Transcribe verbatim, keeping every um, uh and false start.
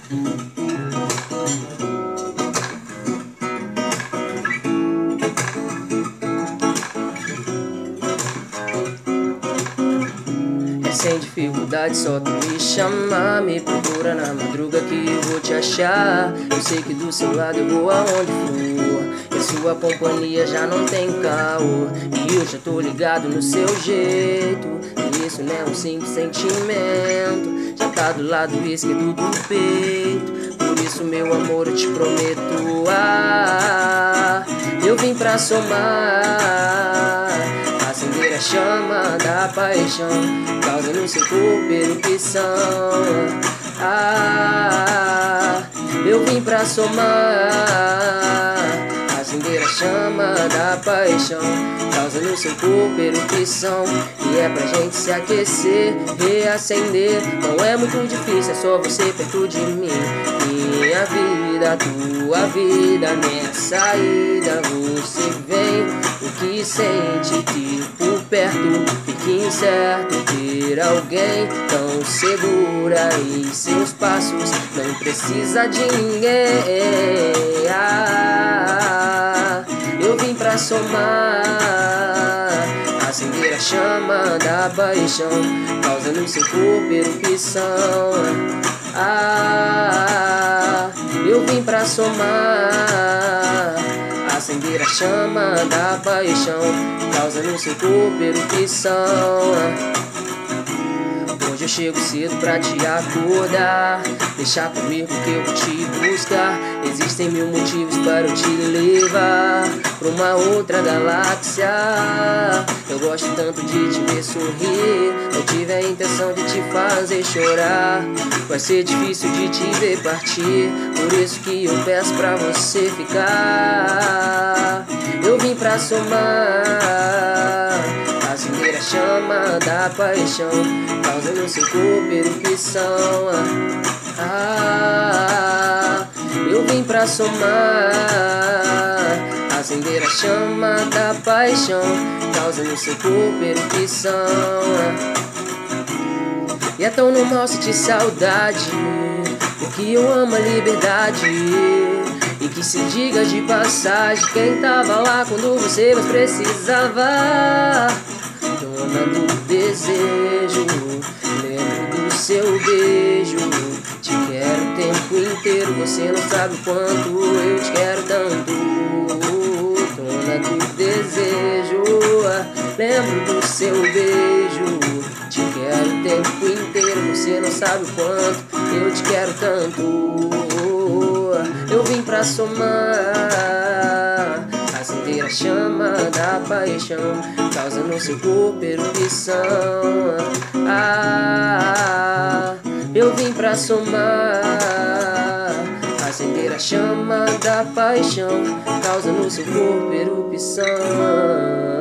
Sem dificuldade, só tu me chamar. Me procura na madruga que eu vou te achar. Eu sei que do seu lado eu vou aonde for, e a sua companhia já não tem caô. E eu já tô ligado no seu jeito, e isso não é um simples sentimento. Já tá do lado esquerdo do peito, por isso meu amor eu te prometo. Ah, eu vim pra somar, acender a chama da paixão, causa no seu corpo erupção. Ah, eu vim pra somar, acender a chama da paixão, causa no seu corpo erupção. E é pra gente se aquecer, reacender. Não é muito difícil, é só você perto de mim. Minha vida, tua vida, nessa ida você vem. O que sente que por perto fica incerto ter alguém tão segura em seus passos, não precisa de ninguém. Ah, eu vim pra somar, acender a chama da paixão, causa no seu corpo erupção. Ah, eu vim pra somar, acender a chama da paixão, causa no seu corpo erupção. Hoje eu chego cedo pra te acordar, deixar comigo que eu vou te buscar. Existem mil motivos para eu te levar pra uma outra galáxia. Eu gosto tanto de te ver sorrir, não tive a intenção de te fazer chorar. Vai ser difícil de te ver partir, por isso que eu peço pra você ficar. Eu vim pra somar, acender a chama da paixão, causa no seu corpo erupção. Ah, eu vim pra somar, acender a chama da paixão, causa no seu corpo erupção. E é tão normal sentir saudade, porque eu amo a liberdade. E que se diga de passagem, quem tava lá quando você mais precisava. Dona do desejo, lembro do seu beijo. Te quero o tempo inteiro, você não sabe o quanto eu te quero tanto. Dona do desejo, lembro do seu beijo. Te quero o tempo inteiro, você não sabe o quanto eu te quero tanto. Eu vim pra somar, acender a chama da paixão, causa no seu corpo erupção. Ah, eu vim pra somar, acender a chama da paixão, causa no seu corpo erupção.